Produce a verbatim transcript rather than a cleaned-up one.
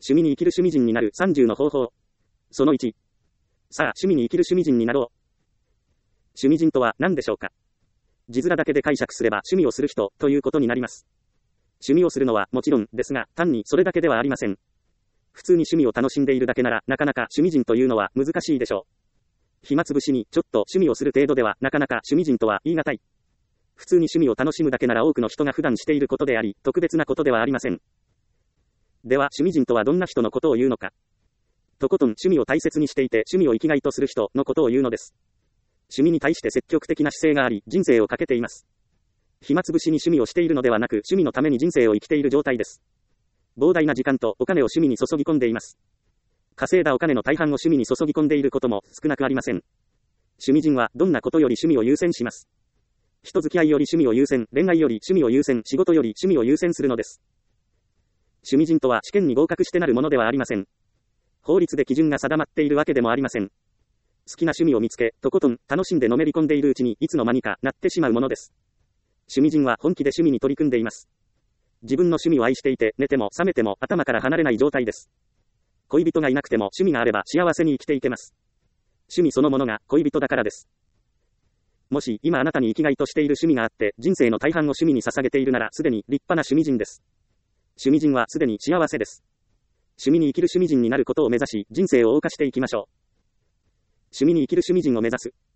趣味に生きる趣味人になるさんじゅうの方法。そのいち。さあ、趣味に生きる趣味人になろう。趣味人とは何でしょうか。字面だけで解釈すれば趣味をする人ということになります。趣味をするのはもちろんですが、単にそれだけではありません。普通に趣味を楽しんでいるだけなら、なかなか趣味人というのは難しいでしょう。暇つぶしにちょっと趣味をする程度では、なかなか趣味人とは言い難い。普通に趣味を楽しむだけなら多くの人が普段していることであり、特別なことではありません。では、趣味人とはどんな人のことを言うのか。とことん趣味を大切にしていて趣味を生きがいとする人のことを言うのです。趣味に対して積極的な姿勢があり、人生をかけています。暇つぶしに趣味をしているのではなく、趣味のために人生を生きている状態です。膨大な時間とお金を趣味に注ぎ込んでいます。稼いだお金の大半を趣味に注ぎ込んでいることも少なくありません。趣味人はどんなことより趣味を優先します。人付き合いより趣味を優先、恋愛より趣味を優先、仕事より趣味を優先するのです。趣味人とは試験に合格してなるものではありません。法律で基準が定まっているわけでもありません。好きな趣味を見つけ、とことん楽しんでのめり込んでいるうちにいつの間にかなってしまうものです。趣味人は本気で趣味に取り組んでいます。自分の趣味を愛していて、寝ても覚めても頭から離れない状態です。恋人がいなくても趣味があれば幸せに生きていけます。趣味そのものが恋人だからです。もし今あなたに生きがいとしている趣味があって、人生の大半を趣味に捧げているならすでに立派な趣味人です。趣味人はすでに幸せです。趣味に生きる趣味人になることを目指し、人生を謳歌していきましょう。趣味に生きる趣味人を目指す。